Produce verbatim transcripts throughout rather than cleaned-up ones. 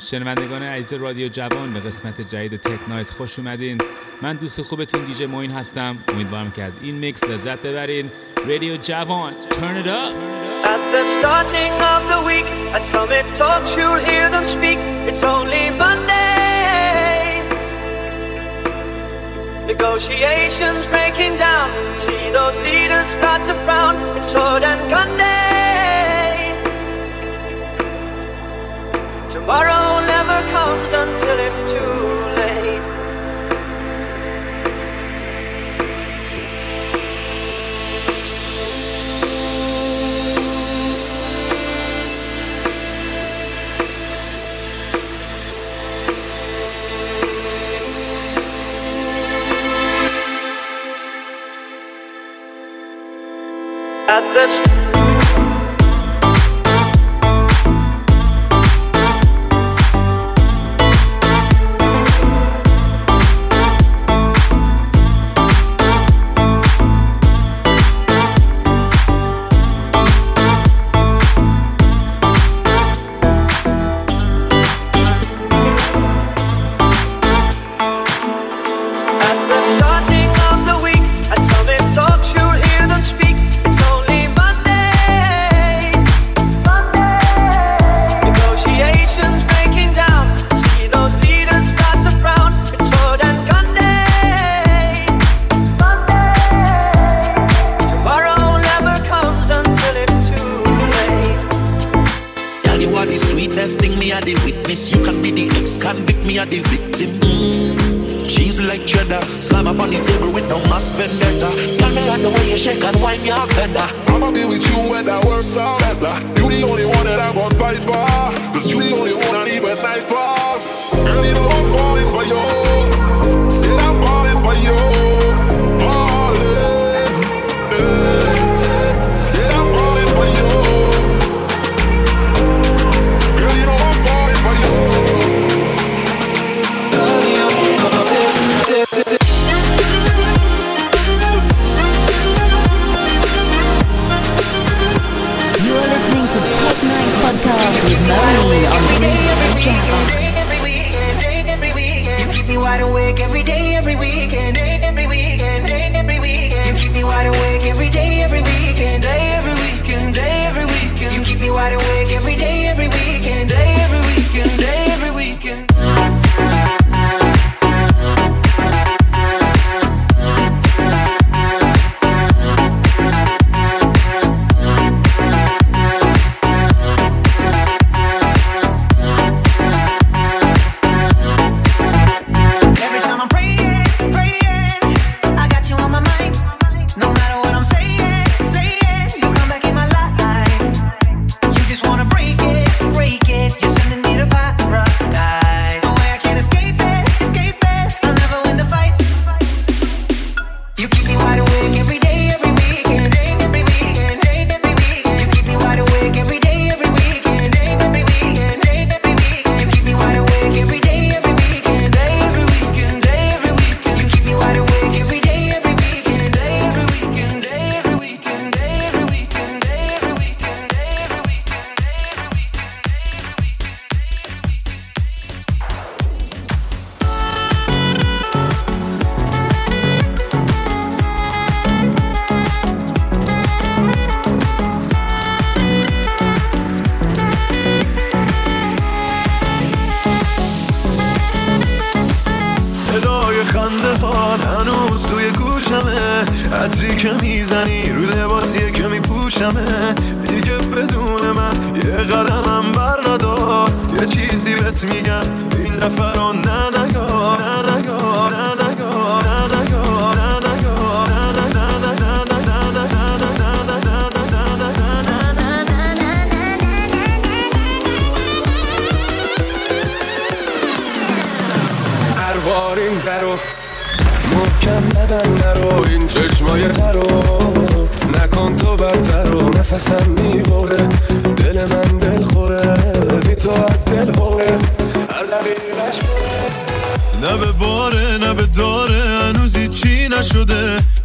شنوندگان عزیز رادیو جوان به قسمت جدید تک نایز خوش اومدین. من دوست خوبتون دیجی موین هستم. امیدوارم که از این میکس لذت ببرین. رادیو جوان Turn it up. At the starting of the week, at Summit Talks you'll hear them speak. It's only Monday. Negotiations breaking down. See those leaders start to frown. It's sword and gun day. Tomorrow never comes until it's too late. At the st-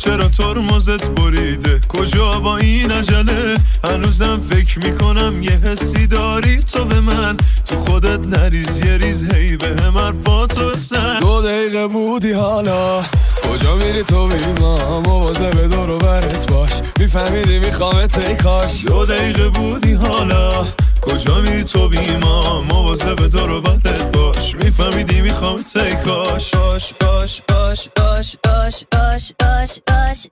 چرا ترمزت بریده؟ کجا با این عجله؟ هنوزم فکر میکنم یه حسی داری تو به من، تو خودت نریز یه ریز هی به هم حرفاتو بزن. دو دقیقه بودی حالا کجا میری تو بیما؟ مواظب به دور و برت باش، میفهمیدی میخوامت ای کاش. دو دقیقه بودی حالا کجا میری تو بیما؟ مواظب به دور و برت باش، میفهمیدی میخوامت ای کاش. باش باش باش باش باش باش باش باش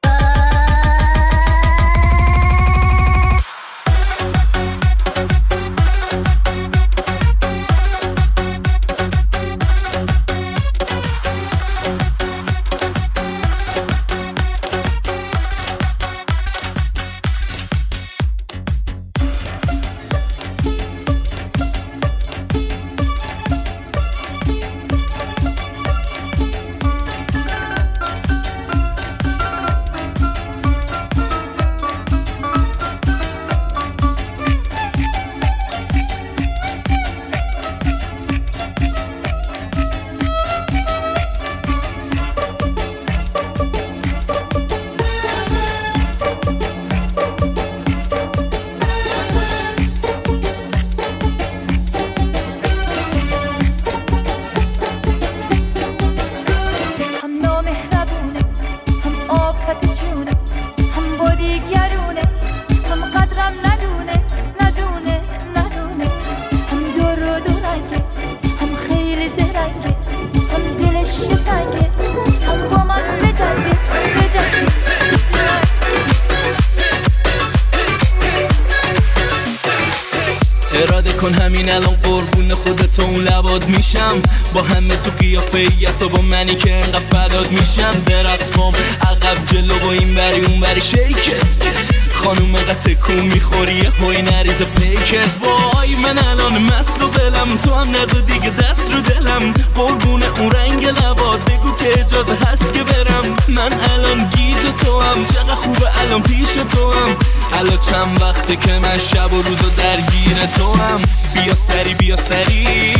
همین الان قربون خودت اون لباد میشم، با همه تو قیافه‌ایت و با منی که انقدر فداد میشم. برقص بام عقب جلو و این بری اون بری شیکت، خانوم انقدر تکون میخوری هوی نریز پیکت. وای من الان مست و بلم، تو هم نزد دیگه دست رو دلم، قربون اون رنگ لباد بگو که اجازه هست که برم. من الان گیج تو هم، چقدر خوبه الان پیش تو هم، الان چند وقته که من شب و روزو درگیر تو هم. بیا سری بیا سری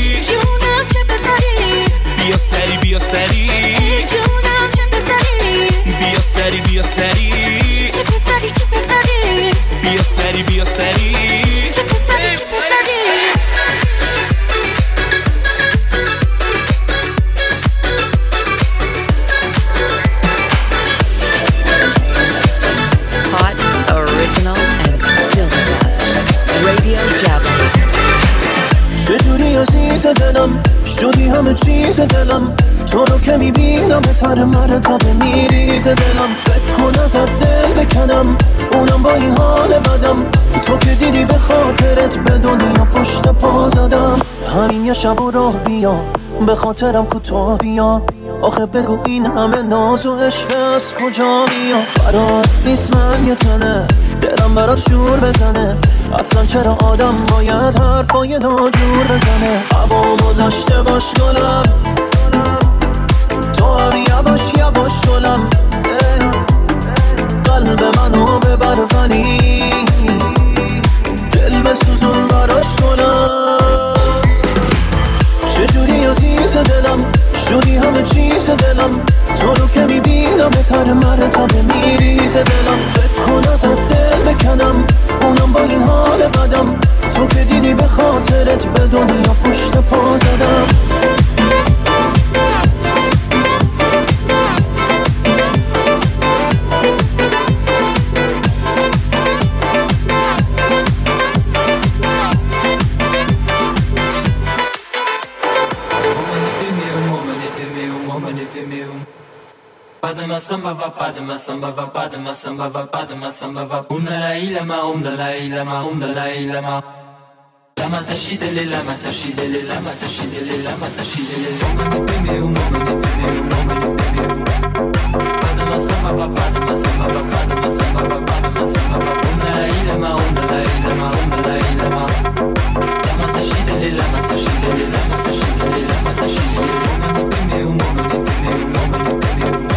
جونم چه بسری، بیا سری بیا سری جونم چه بسری، بیا سری بیا سری چه بسری چه بسری، بیا سری بیا سری چه بسری چه بسری. Hot, original and still the best. Radio Javon. چجوری عزیز دلم شدی همه چیز دلم، تو رو که میبینم بهتر مرتبه میریز دلم. فکر کن ازت دل بکنم اونم با این حال بدم، تو که دیدی به خاطرت به دنیا پشت پا زدم. همین یه شب و راه بیا به خاطرم کوتاه بیا، آخه بگو این همه ناز و عشق از کجا بیا. قرار نیست من یه تنه دلم برات شور بزنه، اصلا چرا آدم باید حرفای ناجور بزنه. عوامو داشته باش گلم، تو هم یواش یواش گلم، قلب منو ببر ولی دل بسوزون براش گلم. چجوری عزیز دلم شدی همه چیز دلم، تو رو که میبینم بهتر مرتبه میریز دلم. فکر کن ازت دل بکنم اونم با این حال بدم، تو که دیدی به خاطرت به دنیا پشت پا زدم. Padma sambhava padma sambhava padma sambhava padma sambhava um dalai lama um dalai lama um dalai lama lama tashidele lama tashidele lama tashidele lama tashidele lama peme um peme um peme um padma sambhava padma sambhava padma sambhava padma sambhava um dalai lama um dalai lama um dalai lama lama tashidele lama tashidele lama tashidele lama tashidele lama peme um peme um peme um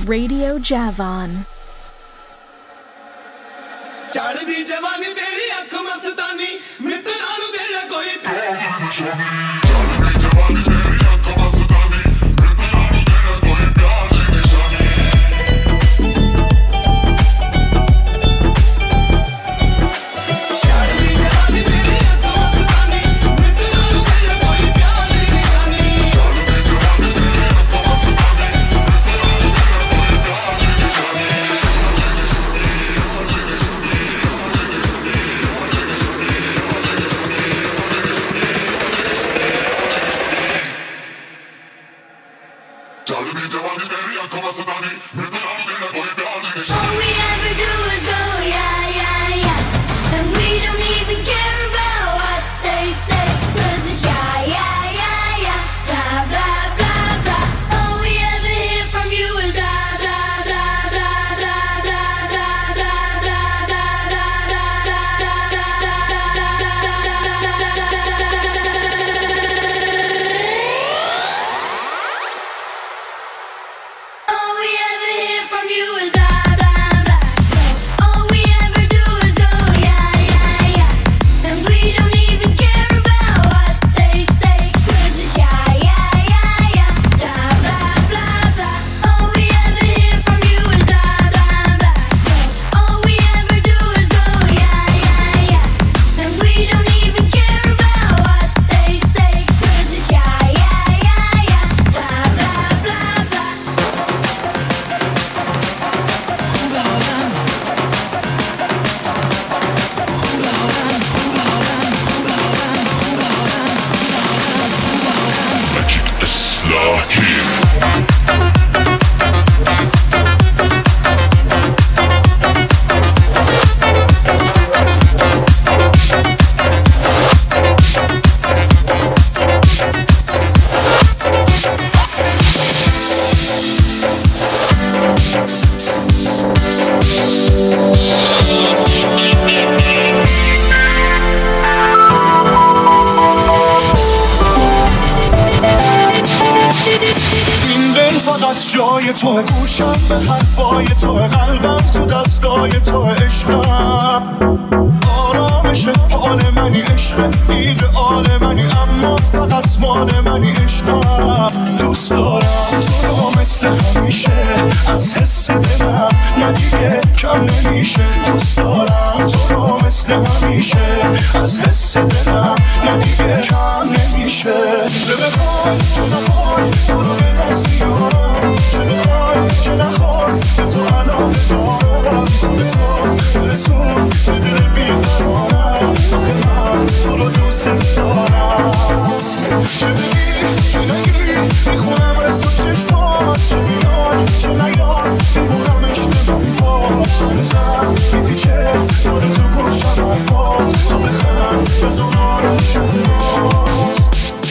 Radio Javon. चढ़दी जवानी तेरी अख मस्तानी मित्रानु तेरा कोई All we ever do is go, yeah, yeah, yeah. And we don't even care about what they say. Cause it's yeah, yeah, yeah, yeah. Blah, blah, blah, blah. All we ever hear from you is blah, blah, blah, blah, blah, blah, blah, blah, blah, all we ever hear from you is blah. جای تو گوشم به حرفای تو قلبم تو دستای تو عشقم آرامش حال منی عشق ایدئال منی اما فقط مال منی عشقم دوست دارم تو رو مثل همیشه از حس دلم ندیگه کم نمیشه دوست دارم تو رو مثل همیشه از حس دلم ندیگه کم نمیشه چه بخوای چه نخوای تو رو به دست بیارم چه بخوای چه نخوای به تو علاقه دارم به تو برسون به دل بیقرارم آخه من تو رو دوست دارم چه بگی چه نگی میخونم از تو چشمات چه بیاد چه نیاد میمونم اشتباه باد تو بزن میپیچه داره تو گوشم حرفات تو بخند بزن آروشمات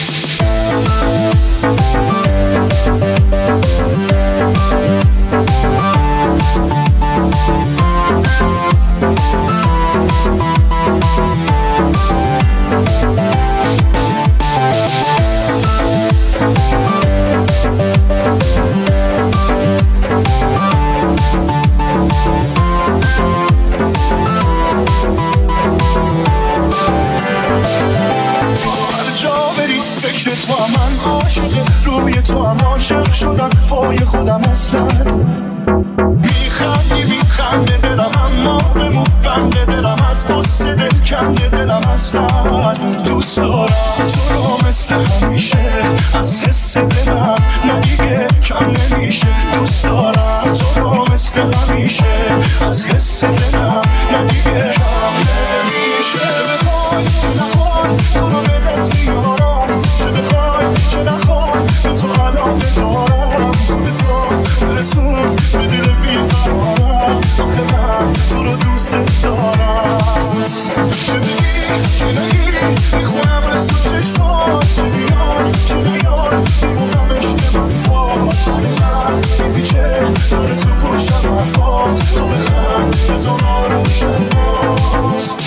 روی تو هم عاشق شدم پای خودم اصلا میخندی میخنده دلم اما بمون بنده دلم از قصه دل کنده دلم اصلا دوست دارم تو رو مثل همیشه از حس دلم ندیگه کم نمیشه دوست دارم تو رو مثل همیشه از حس دلم ندیگه کم نمیشه بخوای چه نخوای تو رو به دست بیارم چه بخوای چه نخوای به تو علاقه دارم به تو برسون به دل بیقرارم آخه من تو رو دوست دارم چه بگی چه نگی میخونم از تو چشمات چه بیاد چه نیاد میمونم اشتباه باد تو بزن میپیچه داره تو گوشم حرفات تو بخند بزن آروشم باد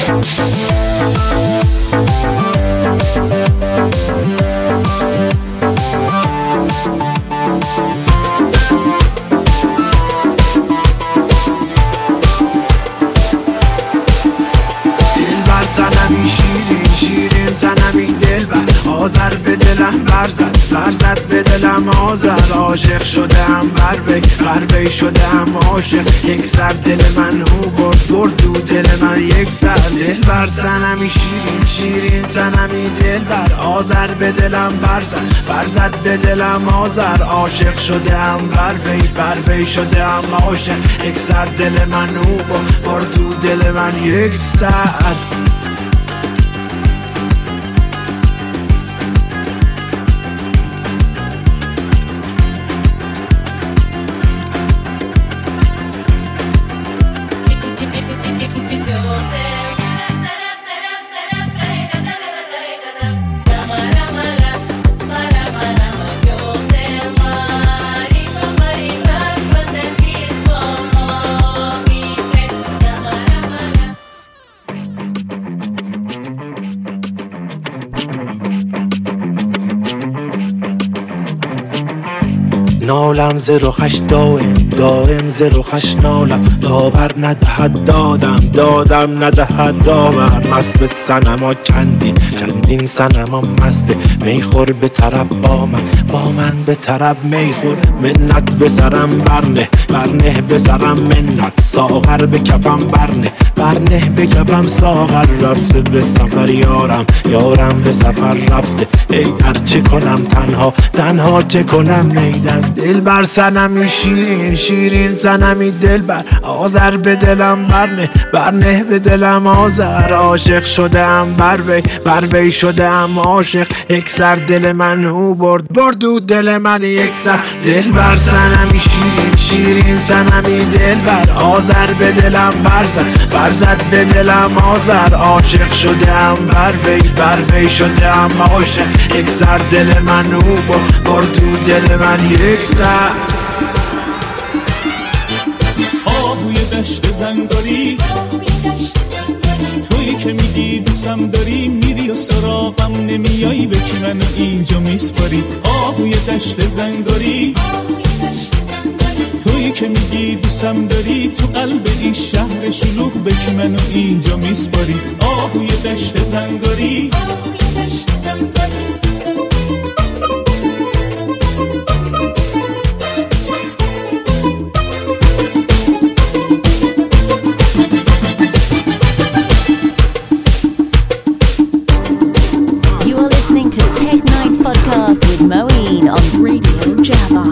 آذر به دلم برزد برزد به دلم آذر عاشق شدم بر وی بر وی شدم عاشق یک سر دل من او برد برد دو دل من یک سر دل بر صنمی شیرین شیرین صنمی دل بر آذر به دلم برزد برزد به دلم آذر عاشق شدم بر وی بر وی شدم عاشق یک سر دل من او برد برد دو دل من یک سر. نالم ز رخش دائم دائم ز رخش نالم داور ندهد دادم دادم ندهد داور مست صنما چندین چندین صنما مسته میخور به طرب با من با من به طرب میخور منت به سرم برنه برنه به سرم منت ساغر به کفم برنه برنه به کفم ساغر رفته به سفر یارم یارم به سفر رفته ای در چه کنم تنها تنها چه کنم میدر دل بر صنمی شیرین شیرین صنمی دل بر آذر به دلم برنه برنه به دلم آذر عاشق شدم بر وی بر وی شدم عاشق یک سر دل من او برد برد دو دل من یک سر دل بر صنمی شیرین شیرین صنمی دل بر آذر به دلم برزد برزد به دلم آذر عاشق شدم بر وی بر وی شدم عاشق یک سر دل من او برد برد دو دل من یک سر. آهوی دشت زنگاری تویی که میگی دوستم داری میری و سراغم نمیایی به که منو اینجا میسپاری آهوی دشت زنگاری تویی که میگی دوستم داری تو قلب این شهر شلوغ به که منو اینجا میسپاری آهوی دشت زنگاری Podcast with Moeen on Radio Java.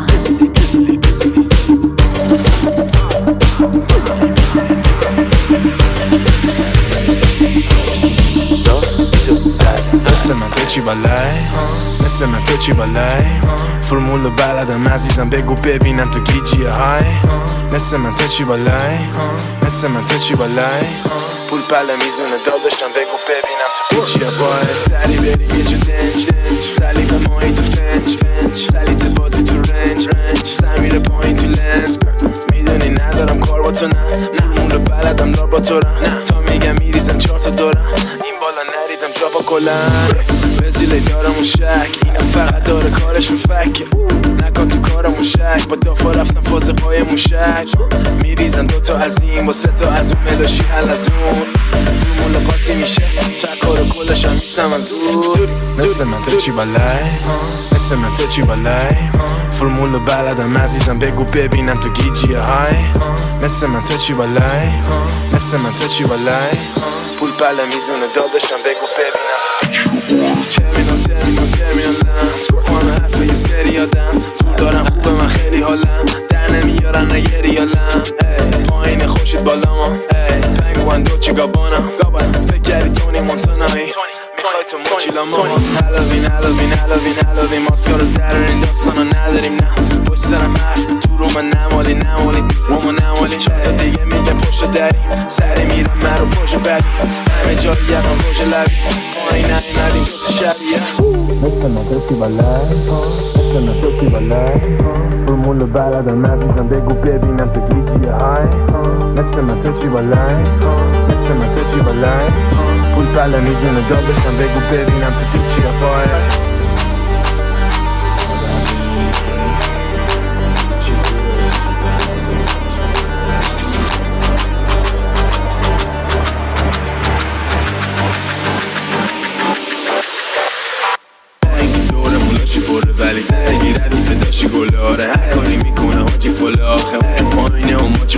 مثل من تو چی بالای مثل من تو چی بالای فرمول بلدم عزیزم بگو ببینم تو گیجی های مثل من تو چی بالای مثل من تو چی بالای پول پله میزونه داداشم بگو ببینم تو گیجی های سری بریم یه جو دنج دنج سلیقه ماهی تو فنج فنج سلیت بازی تو رنج رنج سمیر پایین تو لنز میدونی ندارم کار با تو نه فرمول بلدم دار با تو رم تا میگم میریزم چهار تا دورم این بالا نریدم جا با گلن وزیله دارمون شک اینم فقط داره کارشون فکه نکن تو کارمون شک با دافا رفتم فاز پای موشک میریزن دوتا از این با سه تا از اون ملاشی حل از اون فرمول قاطی میشه چکار و کلش هم میشنم از اون مثل من تو چی بالای مثل من تو چی بالای فرمول بلدم عزیزم بگو ببینم تو گیجی های مثل من تو چی بالای مثل من تو چی بالای پول پله میزونه داداشم بگو ببینم ترمینال ترمینال ترمینالم سکوان حرف یه سری آدم تو دارم خوبه من خیلی حالم در نمیارن نگه ریالم پایین خوشید بالا ما پنگوان دوچی گابانم فکر کردی تونی مونتانایی میخوای تو موچیلا ما هلوین هلوین هلوین هلوین ماسکارو درارین داستانو نداریم نه پشت سرم حرف تو رو من نمالی نمالی رومو نمالی چهار تا دیگه میگه پشت دریم سری میرم من رو پشت بریم همه جایی یقم پشت لبی پایین نیمدیم دوست شبیه مثل من توکی بالای مثل من توکی بالای فرمول بلدم عزیزم بگو ببینم تو گیجی های مثل من توکی بالای مثل من توکی بالای پول پله میدونه داداشم بگو ببینم تو گیجی های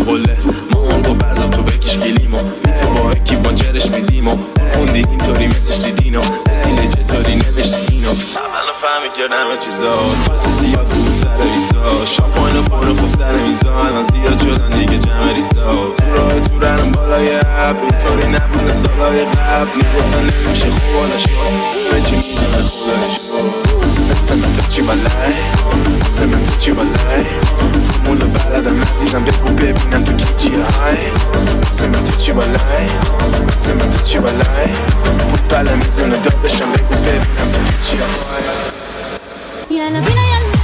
قله مامان گو برزم تو بکش گلیمو بی تو با اکی بانجرش میدیمو خوندی اینطوری مسش دیدینو نزینه چطوری نوشتی اینو اولا فهمی کردم همه چیزا سپاس زیاد بود سر ریزا شامپاین و پر خوب سر میزا الان زیاد شدن دیگه جمع ریزا تو راه تو رنم بالای عب اینطوری نبونه سالای قبل میگفتن نمیشه خوب حالا شد همه چی میدونه خدای شد مثل من تو چی بالای مثل من تو چی بالای فرمول بلدم عزیزم بگو ببینم تو کی چیه های مثل من تو چی بالای مثل من تو چی بالای بود بله میزونه دادشم بگو ببینم تو کی چیه های یالا بینا یالا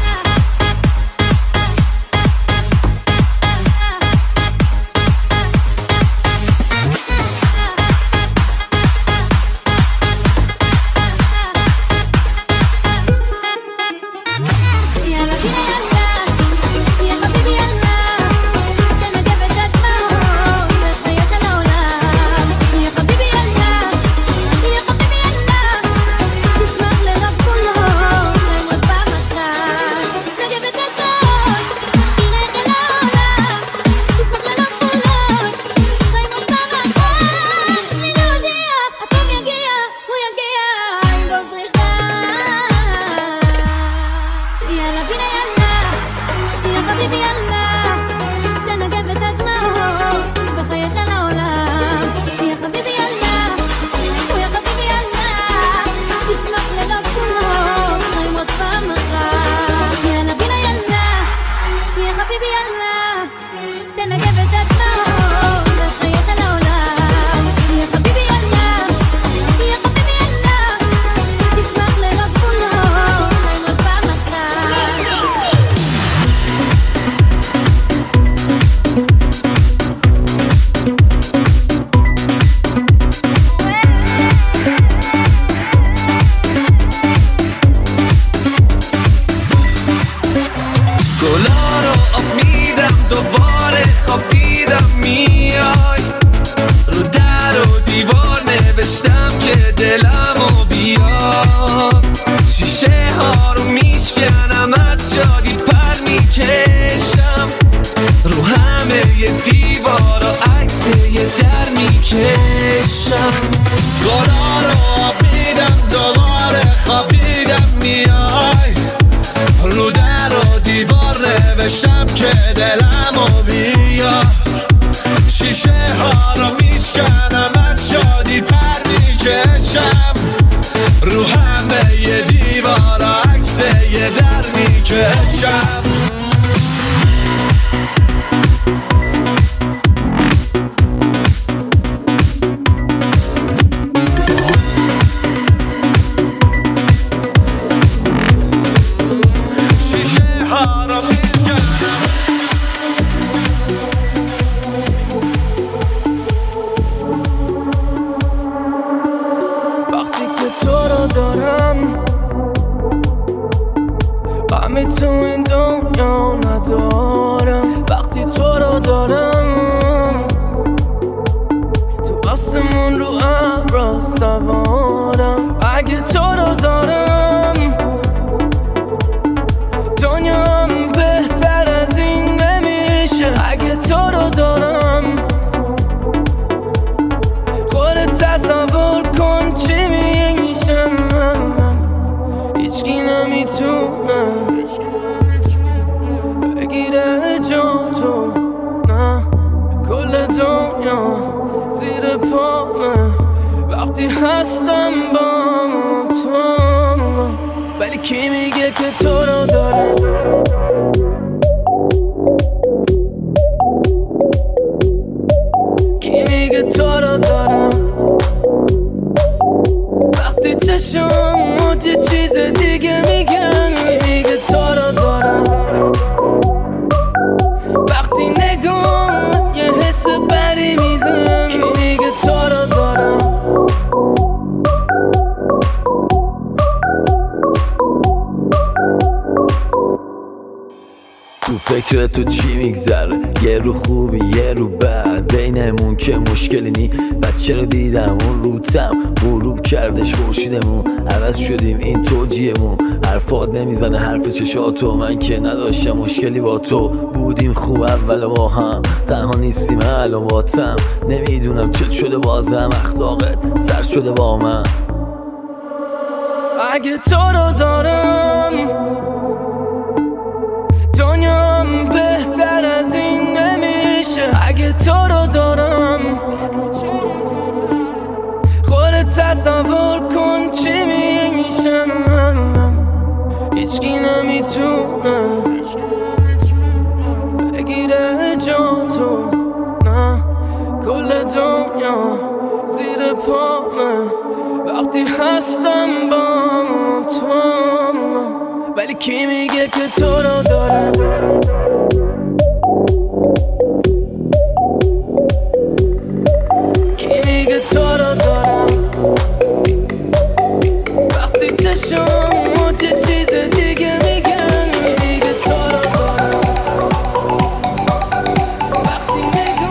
رو خوبی یه رو بد، بینمون که مشکلی نی. بچه رو دیدم اون روتم غروب کردش خورشیدمون، عوض شدیم این توجیهمون. حرفات نمیزنه حرف چشاتو، من که نداشتم مشکلی با تو. بودیم خوب اول با هم، تنها نیستیم الان باتم. نمیدونم چل شده بازم، اخلاقت سر شده با من. اگه تو رو دارم دنیام بهتر از این نمیشه. اگه تو رو دارم خودت تصور کن چی میشه. هیچکی نمیتونه بگیره جا تو، نه کل دنیا زیر پامه وقتی هستم با تو. ولی کی میگه که تو رو داره؟ کی میگه تو رو داره؟ وقتی چشمات یه چیز دیگه میگن، میگه تو رو داره. وقتی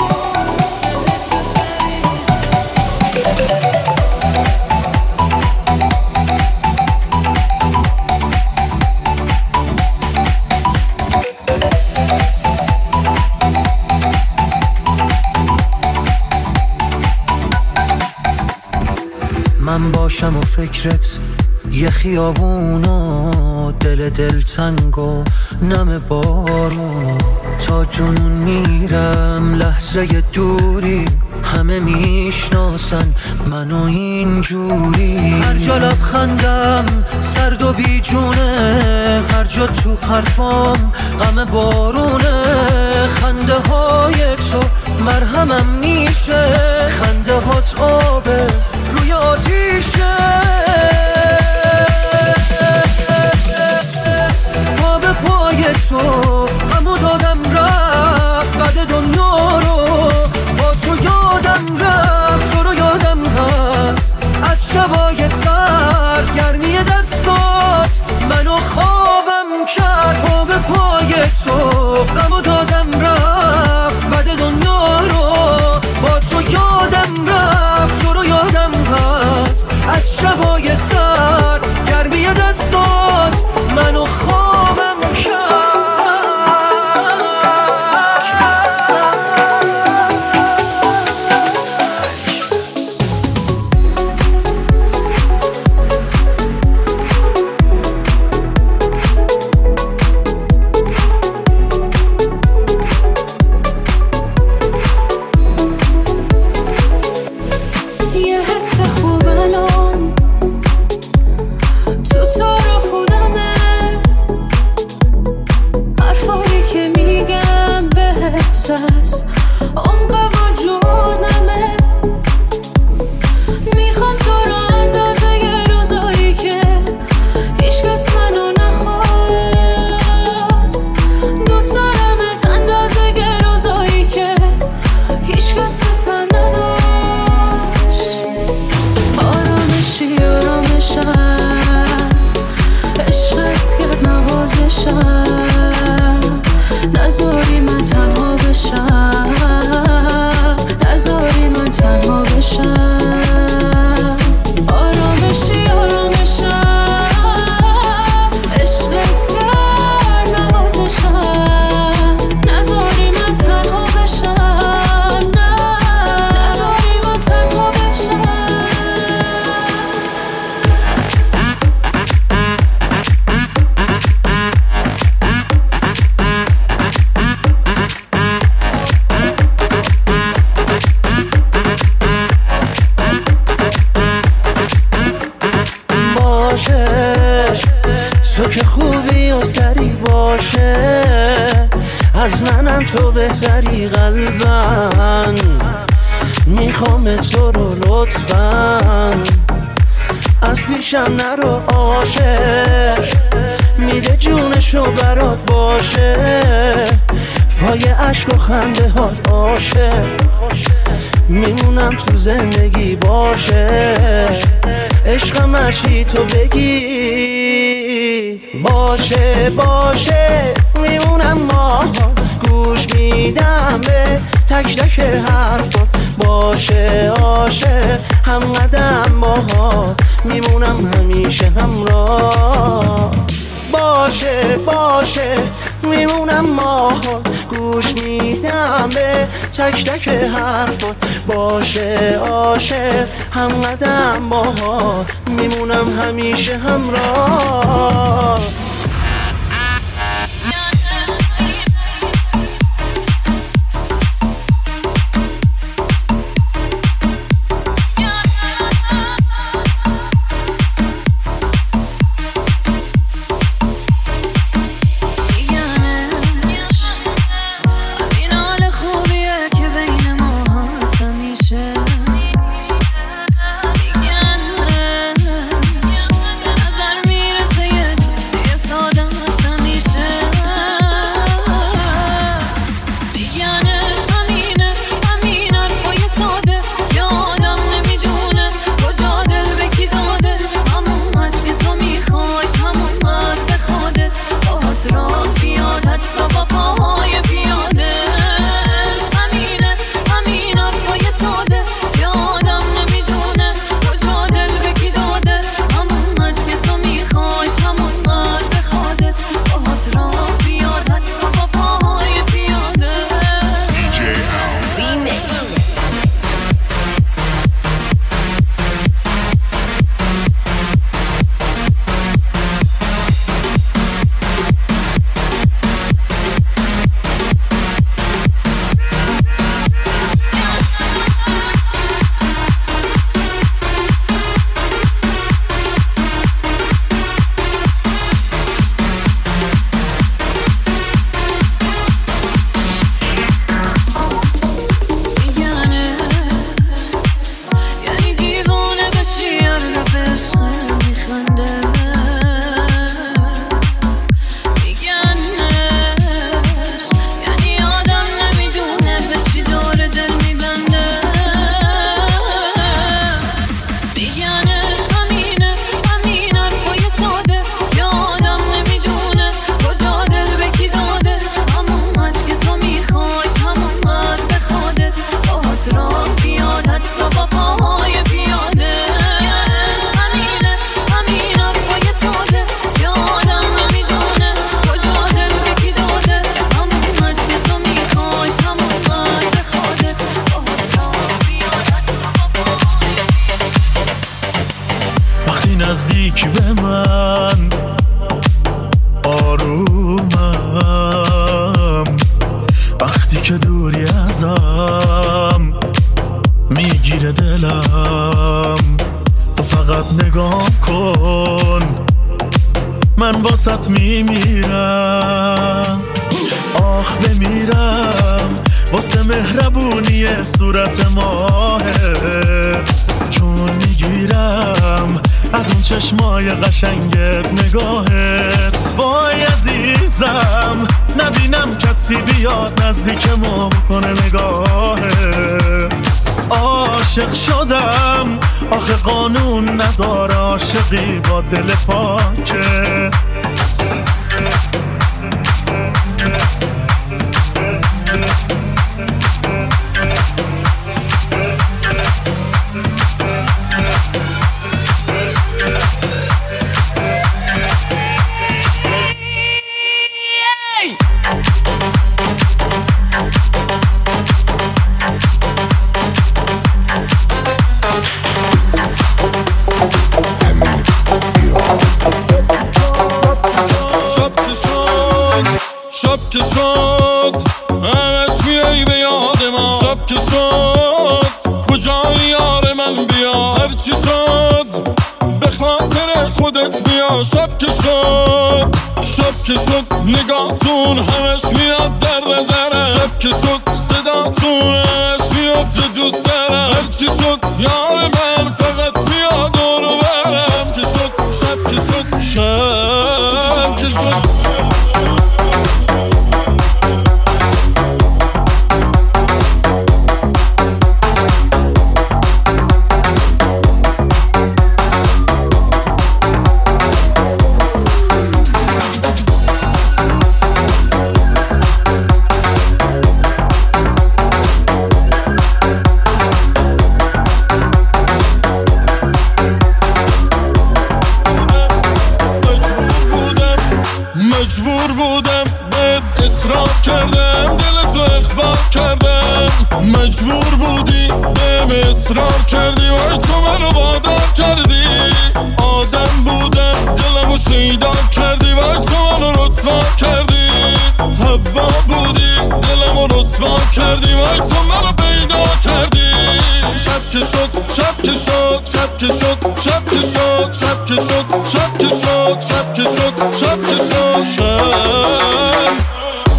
من باشم و فکرت یه خیابونو، دل دل تنگ و نم بارونو. تا جنون میرم لحظه دوری، همه میشناسن منو اینجوری. هر جا لبخندم سرد و بیجونه، هر جا تو حرفام غم بارونه. خنده های تو مرهمم میشه، خنده هات آبه روی آتیشه. پا به پای تو غمو دادم رفت، بعد دنیا رو با تو یادم رفت. تو رو یادم هست از شبای سرد، گرمی دستات منو خوابم کرد. پا به پای تو غمو دادم رفت، بعد دنیا رو با تو یادم رفت. تو رو یادم هست از شبای سرد، گرمی دستات منو خوابم کرد. تو که خوبی و سری باشه، از منم تو بهتری قلبن. میخوام تو رو لطفاً، از پیشم نرو عاشق. میده جونشو برات باشه، پای عشق و خنده هات عاشق. میمونم تو زندگی باشه، عشقم هرچی تو بگی. باشه باشه میمونم ما، گوش میدم به تک تک حرفات باشه عاشق هم قدم باهات میمونم همیشه همراه باشه باشه میمونم باهات گوش میدم به تک تک حرفات باشه عاشق هم قدم باهات میمونم همیشه همراه نزدیک به من آرومم وقتی که دوری ازم میگیره دلم تو فقط نگاه کن من واسط میمیرم آخ بمیرم واسه مهربونی صورت ماهه چون میگیرم از اون چشمای قشنگت نگاهت وای عزیزم نبینم کسی بیاد نزدیک ما بکنه نگاهه عاشق شدم آخه قانون نداره عاشقی با دل پاکه شب که شد همش میای به یاد من شب که شد کجای یار من بیا هرچی شد به خاطر خودت بیا شب که شد شب که شد نگاهتون همش میاد در نظره شب که شد صداتون همش میاد دوست دارم هرچی شد یار من فقط میاد دورو برم که شد شب که شد شب که شد شب که شد شب که شد شب که شد شب که شد شب که شد شب که شد شب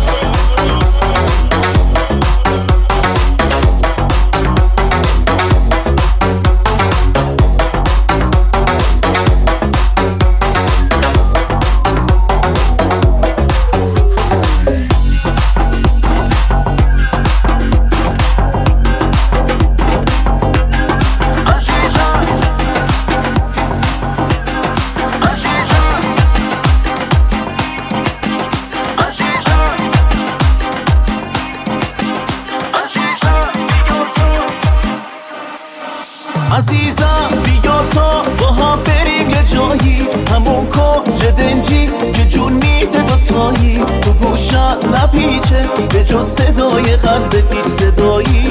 عزیزم بیا تا با هم بریم یه جایی، همون کنج دنجی که جون میده دوتایی، تو گوشم نپیچه به جز صدای قلبت هیچ صدایی.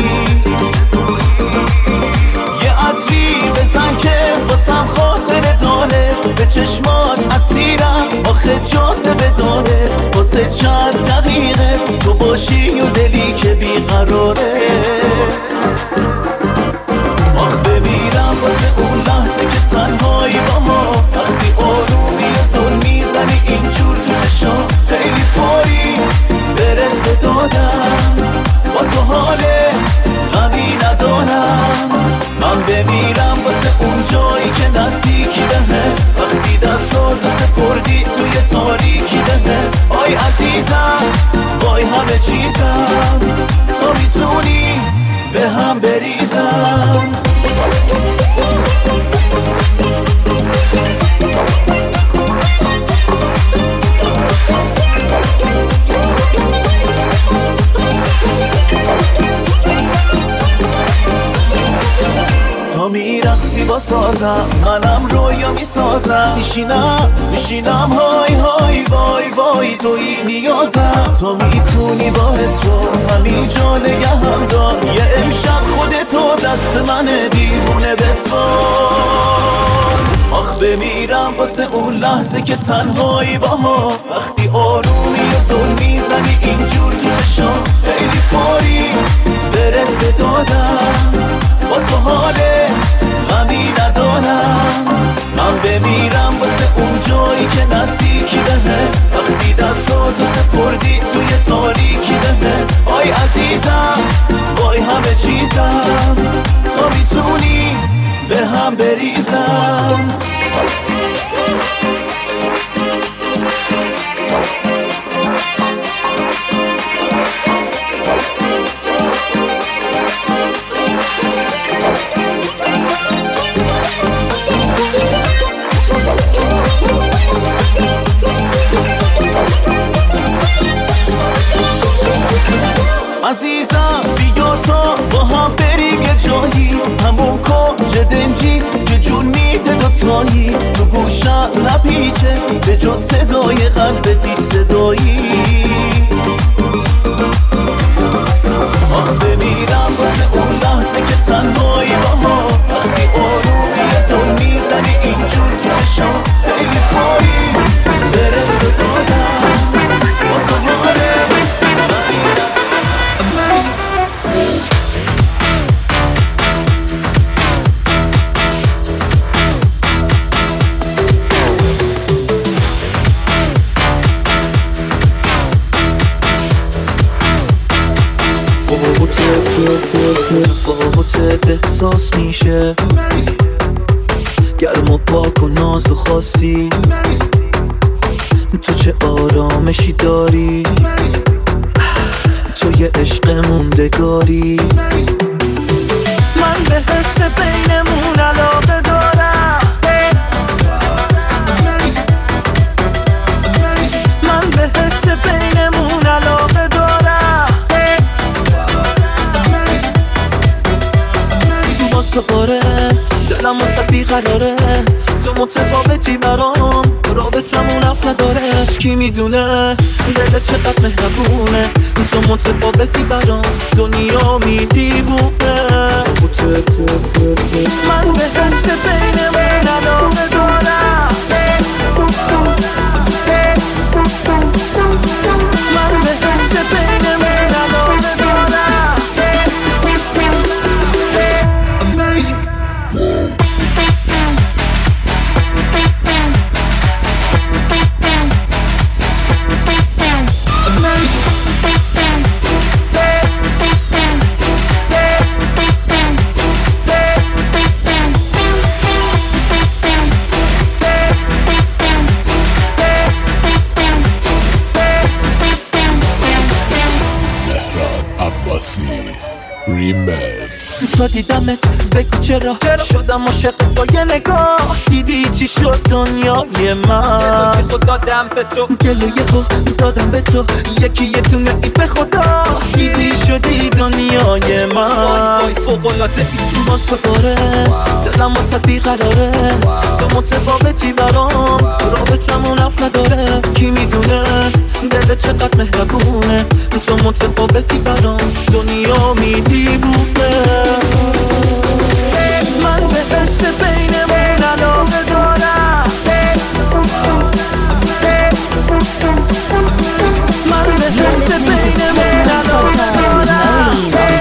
یه عطری بزن که واسم خاطره داره، به چشمات اسیرم آخه جاذبه داره، واسه چند دقیقه تو باشی و دلی که بیقراره. آخ بمیرم واسه اون لحظه که تنهایی با ما، وقتی آرومی و زل میزنی اینجور تو چشام، خیلی فوری برس به دادم با تو حال غمی ندارم. من بمیرم واسه اون جایی که نزدیکی بهه، وقتی دستاتو سپردی توی تاریکی بهه. آی عزیزم وای همه چیزم، تو میتونی به هم بریزم. تا میرقصی با سازم، منم رویا میسازم، میشینم میشینم های های وای وای توی نیازم. تو میتونی با حسو همینجا نگهم دار، یه امشب خودتو دست منه دیوونه بسپار. آخ بمیرم واسه اون لحظه که تنهایی با ما، وقتی آرومی و زل میزنی اینجور تو چشام، خیلی فوری برس به دادم با تو حال غمی ندارم. من بمیرم واسه اون جایی که نزدیکی بهه، وقتی دستاتو سپردی توی تاریکی بهه. آی عزیزم وای همه چیزم، تو میتونی به هم بریزم. عزیزم بیا تا با هم بریم یه جایی، همون کنج دنجی که جون میده دوتایی، تو گوشم نپیچه به جز صدای قلبت هیچ صدایی. آخ بمیرم واسه اون لحظه که تنهایی با ما، وقتی آرومی زل میزنی اینجور تو چشام، خیلی فوری برس به دادم با تو حاله. تفاوتت احساس میشه، گرم و پاک و ناز و خاصی، تو چه آرامشی داری، تو یه عشق موندگاری. من به حس بینمون علاقه دارم، من به حس بینمون علاقه دارم. واسه قاره دلم واسه بیقراره، تو متفاوتی برام، رابطمون اف نداره. کی میدونه دلت چقدر مهربونه، تو متفاوتی برام، دنیا میدیبونه. من به حس بینمون علاقه دارم، من به حس بینمون علاقه دارم. Amazing. ریمکس. تو دیدمت بگو چرا شدم عاشق با یه نگاه، دیدی چی شد دنیای من. گلوی خود دادم به تو، گلوی خود دادم به تو، یکی یه دونه ای به خدا، دیدی شدی دنیای من. وای وای فوق‌العاده ای تو واسه باره، دلم واسه بیقراره، تو متفاوتی برام، رابطمون رفت نداره. کی میدونه دلت چقدر مهربونه، تو متفاوتی برام، دنیا میدیبونه. من به حس بینمون علاقه دارم، من به حس بینمون علاقه دارم.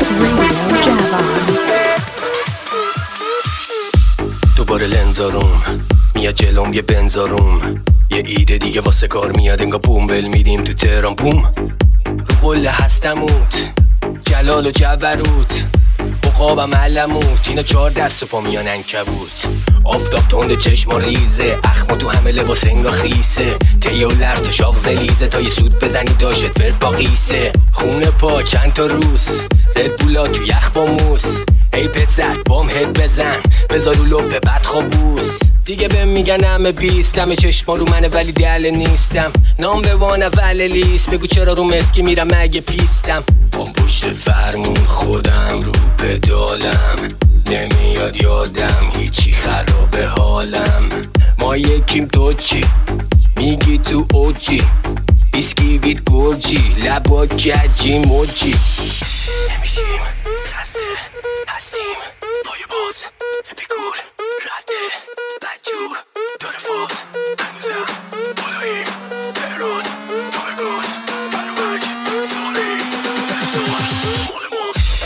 دوباره لنزاروم میاد جلوم، یه بنزاروم، یه ایده دیگه واسه کار میاد، انگا بوم ول میدیم تو تهران بوم. رو قله هستموت جلال و جبروت، عقابم علموت، اینا چهار دست و پا میان عنکبوت. آفتاب تند چشما ریزه، اخما تو همه لباس انگا خیسه، تیه و لرت شاق زلیزه، تا یه سود بزنی داشت ورد با قیسه. خونه پا چند تا روس، ردبولا تو یخ با موس، ای پسر بام هد بزن، بذار رو لپه بد خوابوس. دیگه بهم میگن همه بیست، همه چشما رو منه ولی دل نیستم، نام به وان اول لیست، بگو چرا رو مسکی میرم مگه پیستم. پام پشت فرمون خودم رو پدالم، نمیاد یادم هیچی خرابه حالم. ما یکیم تو چی میگی تو اوجی، بیسکیویت گرجی لبا کجی موجی. نمیشیم خسته هستیم پای باز، اپیکور رده بدجور داره فاز، هنوزم بالاییم تهران تایگاز بلوبک سالی بزار مال ماست.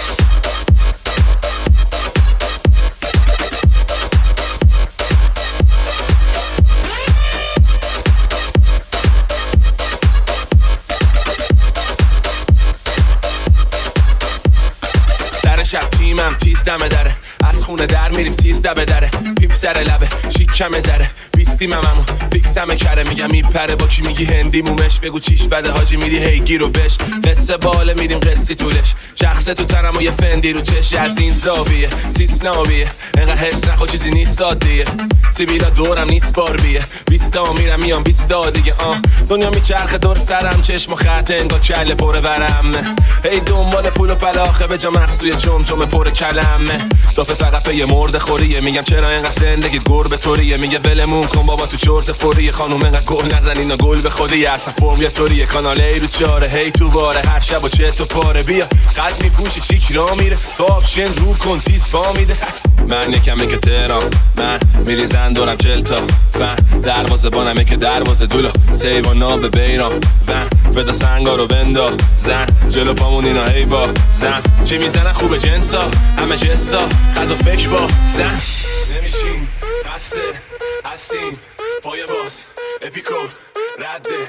سر شب تیمم تیز دمه داره، از خونه در میریم سیزده به دره، پیپ سر لبه شیکمه زره، بیستیم هممون فیکسمه کره، میگم میپره با کی میگی هندی مومش، بگو چیش بده حاجی میدی هی گیرو بش، قصه باله میدیم قصی طولش، شخصه تو تنم و یه فندی رو چش، از این زاویه سیسناویه، انقدر حرس نخوا چیزی نیست سادیه، سیبیلا دورم نیست بار بیه، بیستا میرم میام بیستا دیگه، آه دنیا میچرخه دور سرم، چشم و خط انگار کله پر ورم، هی دنبال پول و پلاخه به جا مغز توی جمجمه پر کلمه، دافه فقط به یه مرد خوریه، میگم چرا اینقدر زندگی گربه طوریه، میگه ولمون کن بابا تو چرت فوریه، خانوم اینقدر گل نزن اینا گل به خودی، اصلا فرم یه طوریه، کانال ای رو چاره هی تو باره، هر شب و چه تو پاره، بیا قز میپوشه شیک را میره، تو آپشن رو کن تیز پا میده. من یکمه که تهران، من میریزن دورم چلتا، فن دروازه بانمه که دروازه دولا، سیوانا به بیران ون بدا سنگا رو بندا زن، جلو پامون اینا هی با زن، چی میزنن خوبه جنسا همه جسا، خز و فکر با زن. نمیشیم هسته هستیم پای باز، اپیکو رده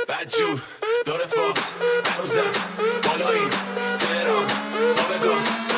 بدجور داره فاز، هنوزم بالاییم تهران تا به گاز